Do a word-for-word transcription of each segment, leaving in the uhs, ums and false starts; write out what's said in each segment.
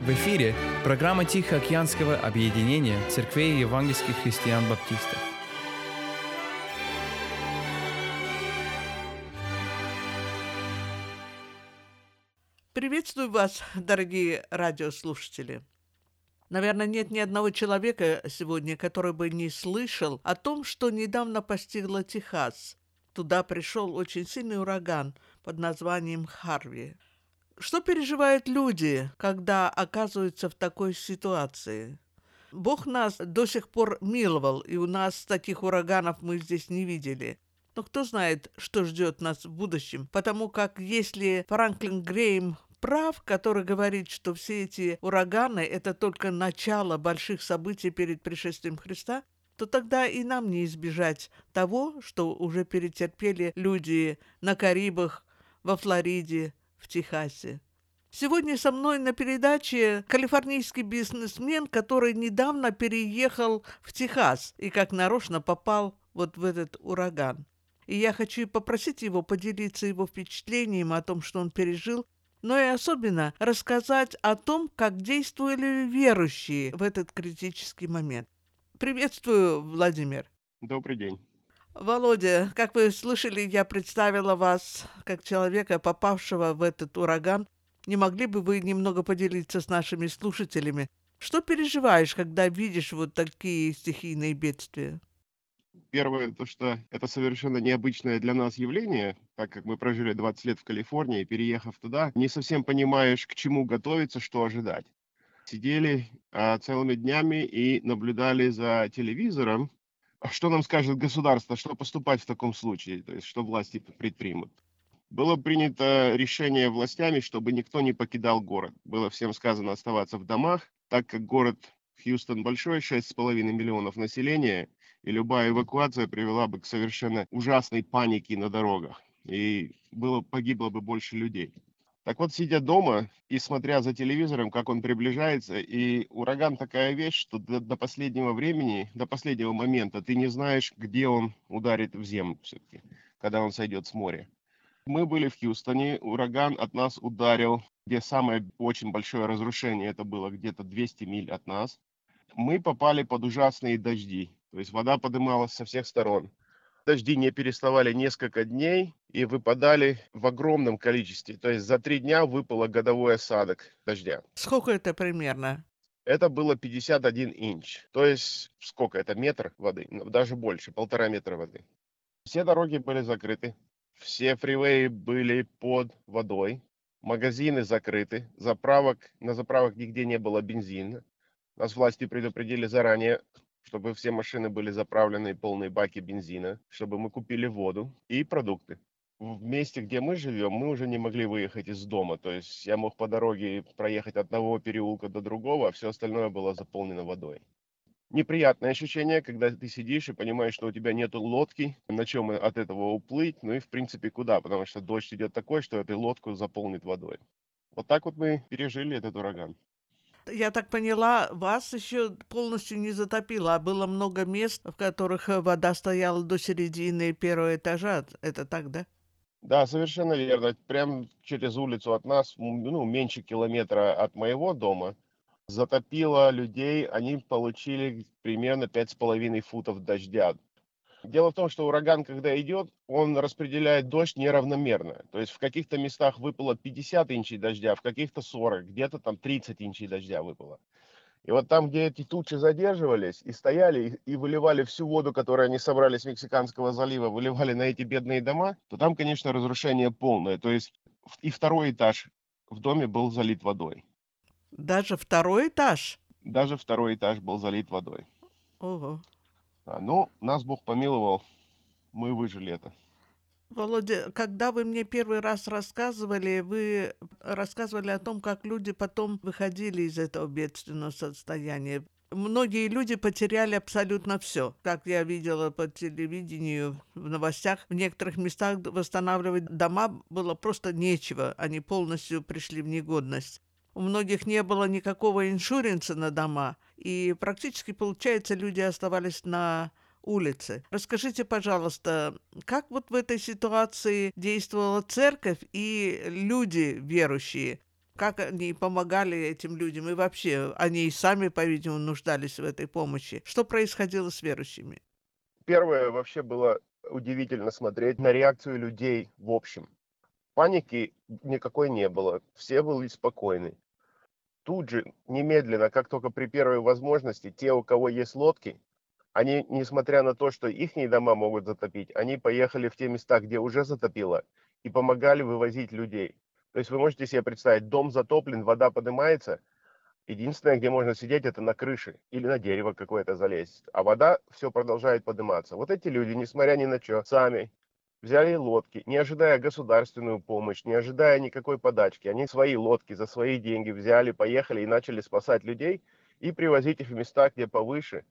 В эфире программа Тихоокеанского объединения церквей евангельских христиан-баптистов. Приветствую вас, дорогие радиослушатели. Наверное, нет ни одного человека сегодня, который бы не слышал о том, что недавно постигло Техас. Туда пришел очень сильный ураган под названием Харви. Что переживают люди, когда оказываются в такой ситуации? Бог нас до сих пор миловал, и у нас таких ураганов мы здесь не видели. Но кто знает, что ждет нас в будущем, потому как если Франклин Грэем прав, который говорит, что все эти ураганы – это только начало больших событий перед пришествием Христа, то тогда и нам не избежать того, что уже перетерпели люди на Карибах, во Флориде, в Техасе. Сегодня со мной на передаче калифорнийский бизнесмен, который недавно переехал в Техас и как нарочно попал вот в этот ураган. И я хочу попросить его поделиться его впечатлением о том, что он пережил, но и особенно рассказать о том, как действовали верующие в этот критический момент. Приветствую, Владимир. Добрый день. Володя, как вы слышали, я представила вас как человека, попавшего в этот ураган. Не могли бы вы немного поделиться с нашими слушателями? Что переживаешь, когда видишь вот такие стихийные бедствия? Первое, то, что это совершенно необычное для нас явление, так как мы прожили двадцать лет в Калифорнии, переехав туда, не совсем понимаешь, к чему готовиться, что ожидать. Сидели а, целыми днями и наблюдали за телевизором, что нам скажет государство, что поступать в таком случае, то есть что власти предпримут. Было принято решение властями, чтобы никто не покидал город. Было всем сказано оставаться в домах, так как город Хьюстон большой, шесть с половиной миллионов населения, и любая эвакуация привела бы к совершенно ужасной панике на дорогах, и было, погибло бы больше людей. Так вот, сидя дома и смотря за телевизором, как он приближается, и ураган такая вещь, что до, до последнего времени, до последнего момента ты не знаешь, где он ударит в землю все-таки, когда он сойдет с моря. Мы были в Хьюстоне, ураган от нас ударил, где самое очень большое разрушение, это было где-то двести миль от нас. Мы попали под ужасные дожди, то есть вода подымалась со всех сторон. Дожди не переставали несколько дней и выпадали в огромном количестве. То есть за три дня выпало годовой осадок дождя. Сколько это примерно? Это было пятьдесят один инч. То есть сколько? Это метр воды? Даже больше, полтора метра воды. Все дороги были закрыты. Все фривеи были под водой. Магазины закрыты. Заправок, на заправках нигде не было бензина. Нас власти предупредили заранее, чтобы все машины были заправлены, полные баки бензина, чтобы мы купили воду и продукты. В месте, где мы живем, мы уже не могли выехать из дома. То есть я мог по дороге проехать от одного переулка до другого, а все остальное было заполнено водой. Неприятное ощущение, когда ты сидишь и понимаешь, что у тебя нету лодки, на чем от этого уплыть, ну и в принципе куда, потому что дождь идет такой, что эту лодку заполнит водой. Вот так вот мы пережили этот ураган. Я так поняла, вас еще полностью не затопило, а было много мест, в которых вода стояла до середины первого этажа. Это так, да? Да, совершенно верно. Прям через улицу от нас, ну, меньше километра от моего дома, затопило людей. Они получили примерно пять с половиной футов дождя. Дело в том, что ураган, когда идет, он распределяет дождь неравномерно. То есть в каких-то местах выпало пятьдесят инчей дождя, в каких-то сорок, где-то там тридцать инчей дождя выпало. И вот там, где эти тучи задерживались и стояли, и выливали всю воду, которую они собрали с Мексиканского залива, выливали на эти бедные дома, то там, конечно, разрушение полное. То есть и второй этаж в доме был залит водой. Даже второй этаж? Даже второй этаж был залит водой. Ого. А, ну, нас Бог помиловал, мы выжили это. Володя, когда вы мне первый раз рассказывали, вы рассказывали о том, как люди потом выходили из этого бедственного состояния. Многие люди потеряли абсолютно все. Как я видела по телевидению, в новостях, в некоторых местах восстанавливать дома было просто нечего. Они полностью пришли в негодность. У многих не было никакого иншуренса на дома, и практически, получается, люди оставались на улице. Расскажите, пожалуйста, как вот в этой ситуации действовала церковь и люди верующие? Как они помогали этим людям? И вообще, они и сами, по-видимому, нуждались в этой помощи. Что происходило с верующими? Первое, вообще было удивительно смотреть на реакцию людей в общем. Паники никакой не было, все были спокойны. Тут же, немедленно, как только при первой возможности, те, у кого есть лодки, они, несмотря на то, что их дома могут затопить, они поехали в те места, где уже затопило, и помогали вывозить людей. То есть вы можете себе представить, дом затоплен, вода поднимается, единственное, где можно сидеть, это на крыше или на дерево какое-то залезть, а вода все продолжает подниматься. Вот эти люди, несмотря ни на что, сами взяли лодки, не ожидая государственную помощь, не ожидая никакой подачки. Они свои лодки за свои деньги взяли, поехали и начали спасать людей и привозить их в места, где повыше.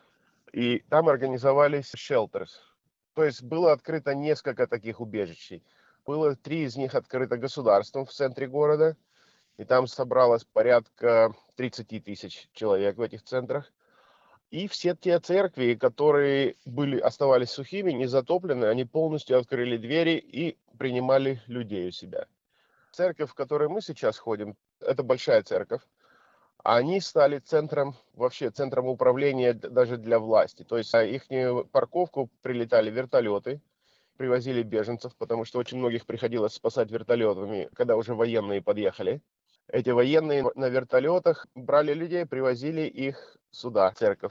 И там организовались shelters. То есть было открыто несколько таких убежищей. Было три из них открыто государством в центре города. И там собралось порядка тридцать тысяч человек в этих центрах. И все те церкви, которые были, оставались сухими, не затоплены, они полностью открыли двери и принимали людей у себя. Церковь, в которой мы сейчас ходим, это большая церковь. Они стали центром, вообще центром управления даже для власти. То есть на их парковку прилетали вертолеты, привозили беженцев, потому что очень многих приходилось спасать вертолетами, когда уже военные подъехали. Эти военные на вертолетах брали людей, привозили их сюда, в церковь.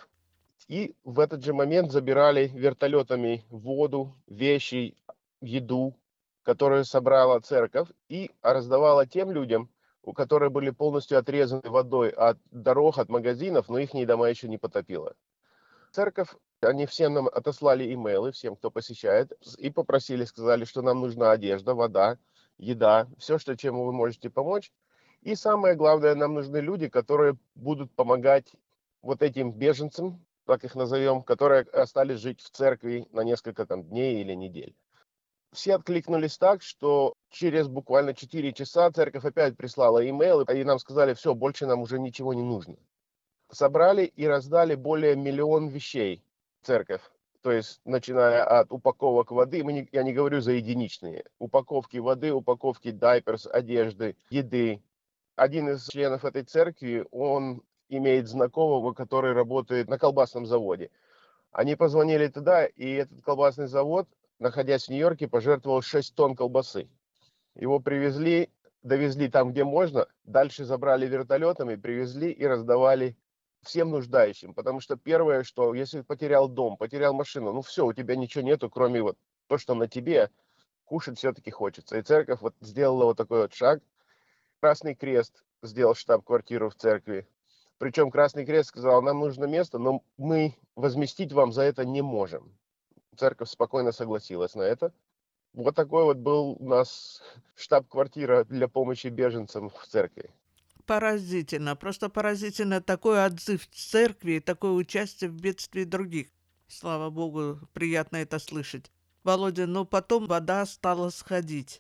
И в этот же момент забирали вертолетами воду, вещи, еду, которую собрала церковь, и раздавала тем людям, у которых были полностью отрезаны водой от дорог, от магазинов, но их дома еще не потопило. Церковь, они всем нам отослали имейлы, всем, кто посещает, и попросили, сказали, что нам нужна одежда, вода, еда, все, что, чем вы можете помочь. И самое главное, нам нужны люди, которые будут помогать вот этим беженцам, так их назовем, которые остались жить в церкви на несколько там дней или недель. Все откликнулись так, что через буквально четыре часа церковь опять прислала имейл, и нам сказали, все, больше нам уже ничего не нужно. Собрали и раздали более миллион вещей в церковь. То есть, начиная от упаковок воды, мы не, я не говорю за единичные, упаковки воды, упаковки дайперс, одежды, еды. Один из членов этой церкви, он имеет знакомого, который работает на колбасном заводе. Они позвонили туда, и этот колбасный завод, находясь в Нью-Йорке, пожертвовал шесть тонн колбасы. Его привезли, довезли там, где можно, дальше забрали вертолетами, привезли и раздавали всем нуждающим. Потому что первое, что если потерял дом, потерял машину, ну все, у тебя ничего нету, кроме вот то, что на тебе, кушать все-таки хочется. И церковь вот сделала вот такой вот шаг. Красный Крест сделал штаб-квартиру в церкви. Причем Красный Крест сказал, нам нужно место, но мы возместить вам за это не можем. Церковь спокойно согласилась на это. Вот такой вот был у нас штаб-квартира для помощи беженцам в церкви. Поразительно, просто поразительно такой отзыв церкви, такое участие в бедствии других. Слава Богу, приятно это слышать. Володя, но потом вода стала сходить,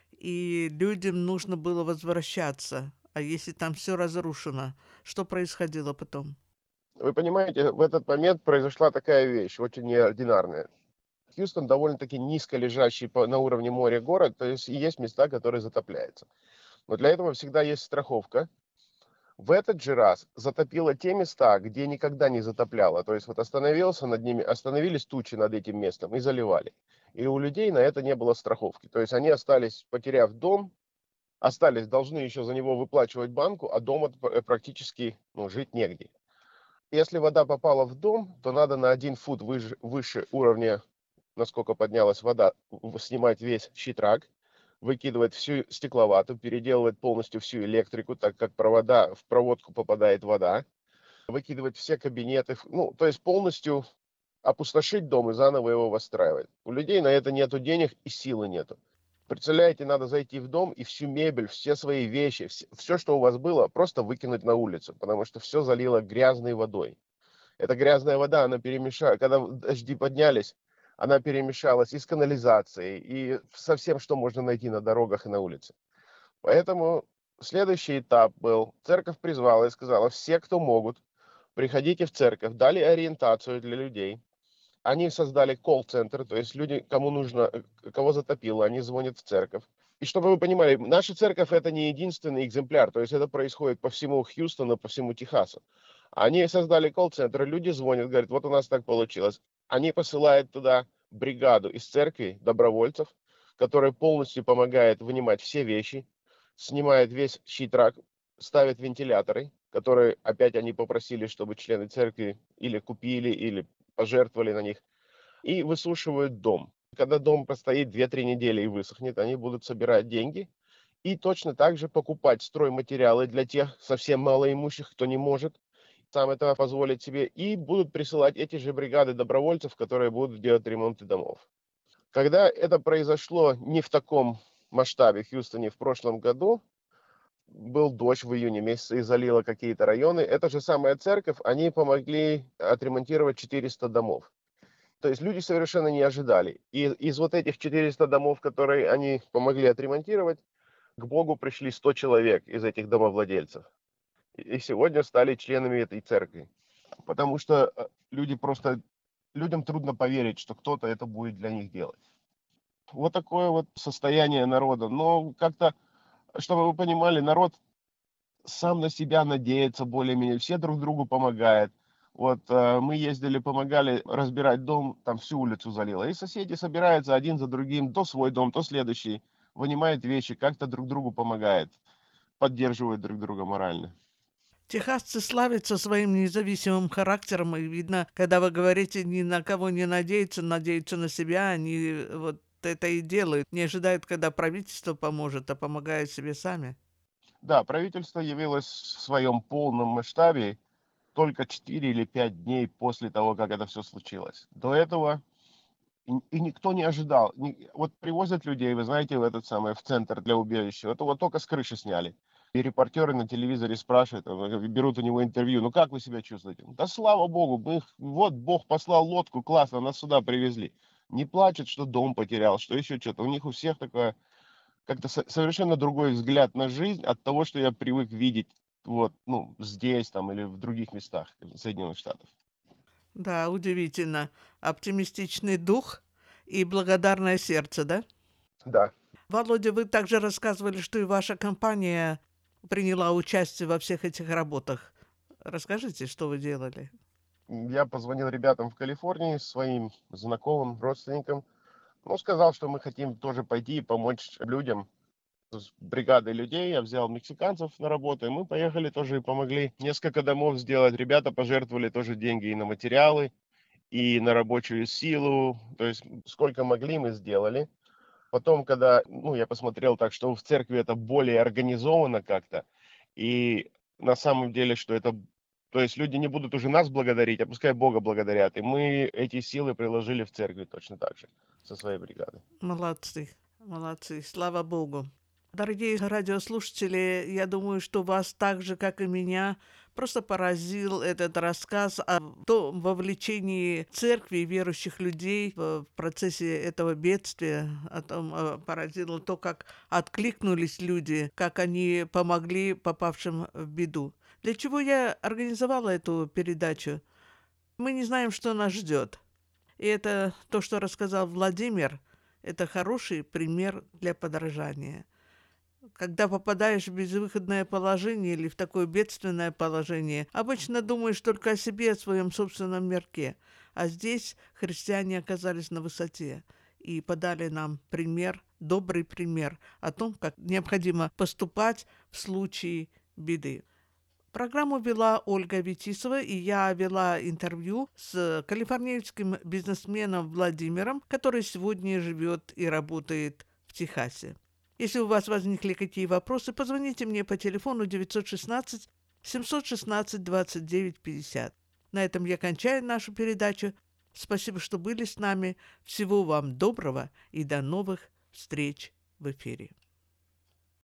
и людям нужно было возвращаться. А если там все разрушено, что происходило потом? Вы понимаете, в этот момент произошла такая вещь, очень неординарная. Хьюстон довольно-таки низко лежащий по, на уровне моря город, то есть есть места, которые затопляются. Но для этого всегда есть страховка. В этот же раз затопило те места, где никогда не затопляло. То есть вот остановился над ними, остановились тучи над этим местом и заливали. И у людей на это не было страховки. То есть они остались, потеряв дом, остались, должны еще за него выплачивать банку, а дома практически ну, жить негде. Если вода попала в дом, то надо на один фут выше, выше уровня, насколько поднялась вода, снимать весь щитрак, выкидывать всю стекловату, переделывать полностью всю электрику, так как провода, в проводку попадает вода, выкидывать все кабинеты, ну, то есть полностью опустошить дом и заново его выстраивать. У людей на это нету денег и силы нету. Представляете, надо зайти в дом и всю мебель, все свои вещи, все, все, что у вас было, просто выкинуть на улицу, потому что все залило грязной водой. Эта грязная вода, она перемешалась, когда дожди поднялись, она перемешалась и с канализацией, и со всем, что можно найти на дорогах и на улице. Поэтому следующий этап был, церковь призвала и сказала, все, кто могут, приходите в церковь, дали ориентацию для людей. Они создали колл-центр, то есть люди, кому нужно, э, кого затопило, они звонят в церковь. И чтобы вы понимали, наша церковь это не единственный экземпляр, то есть это происходит по всему Хьюстону, по всему Техасу. Они создали колл-центр, люди звонят, говорят, вот у нас так получилось. Они посылают туда бригаду из церкви, добровольцев, которая полностью помогает вынимать все вещи, снимает весь щитрак, ставит вентиляторы, которые опять они попросили, чтобы члены церкви или купили, или пожертвовали на них, и высушивают дом. Когда дом простоит две-три недели и высохнет, они будут собирать деньги и точно так же покупать стройматериалы для тех совсем малоимущих, кто не может сам этого позволить себе, и будут присылать эти же бригады добровольцев, которые будут делать ремонты домов. Когда это произошло не в таком масштабе в Хьюстоне в прошлом году, был дождь в июне месяце и залило какие-то районы, эта же самая церковь, они помогли отремонтировать четыреста домов. То есть люди совершенно не ожидали. И из вот этих четырёхсот домов, которые они помогли отремонтировать, к Богу пришли сто человек из этих домовладельцев. И сегодня стали членами этой церкви. Потому что люди просто, людям трудно поверить, что кто-то это будет для них делать. Вот такое вот состояние народа. Но как-то, чтобы вы понимали, народ сам на себя надеется более-менее, все друг другу помогают. Вот э, мы ездили, помогали разбирать дом, там всю улицу залило. И соседи собираются один за другим, то свой дом, то следующий, вынимают вещи, как-то друг другу помогают, поддерживают друг друга морально. Техасцы славятся своим независимым характером, и видно, когда вы говорите ни на кого не надеяться, надеются на себя, они вот это и делают, не ожидают, когда правительство поможет, а помогают себе сами. Да, правительство явилось в своем полном масштабе только четыре или пять дней после того, как это все случилось. До этого и, и никто не ожидал. Ни- вот привозят людей, вы знаете, в этот самый, в центр для убежища. Это вот только с крыши сняли. И репортеры на телевизоре спрашивают, э, берут у него интервью, ну как вы себя чувствуете? Да слава богу, мы, вот Бог послал лодку, классно, нас сюда привезли. Не плачут, что дом потерял, что еще что-то. У них у всех такое как-то со- совершенно другой взгляд на жизнь от того, что я привык видеть вот, ну, здесь там или в других местах Соединенных Штатов. Да, удивительно. Оптимистичный дух и благодарное сердце, да? Да. Володя, вы также рассказывали, что и ваша компания приняла участие во всех этих работах. Расскажите, что вы делали? Я позвонил ребятам в Калифорнии, своим знакомым, родственникам. Ну, сказал, что мы хотим тоже пойти и помочь людям. С бригадой людей я взял мексиканцев на работу, и мы поехали тоже и помогли несколько домов сделать. Ребята пожертвовали тоже деньги и на материалы, и на рабочую силу. То есть сколько могли, мы сделали. Потом, когда, ну, я посмотрел так, что в церкви это более организовано как-то, и на самом деле, что это, то есть люди не будут уже нас благодарить, а пускай Бога благодарят. И мы эти силы приложили в церкви точно так же, со своей бригадой. Молодцы, молодцы, слава Богу. Дорогие радиослушатели, я думаю, что вас так же, как и меня, просто поразил этот рассказ о том вовлечении церкви и верующих людей в процессе этого бедствия, о том э, поразило то, как откликнулись люди, как они помогли попавшим в беду. Для чего я организовала эту передачу? Мы не знаем, что нас ждет. И это то, что рассказал Владимир, это хороший пример для подражания. Когда попадаешь в безвыходное положение или в такое бедственное положение, обычно думаешь только о себе, о своем собственном мирке. А здесь христиане оказались на высоте и подали нам пример, добрый пример о том, как необходимо поступать в случае беды. Программу вела Ольга Витисова, и я вела интервью с калифорнийским бизнесменом Владимиром, который сегодня живет и работает в Техасе. Если у вас возникли какие вопросы, позвоните мне по телефону девятьсот шестнадцать семьсот шестнадцать двадцать девять пятьдесят. На этом я кончаю нашу передачу. Спасибо, что были с нами. Всего вам доброго и до новых встреч в эфире.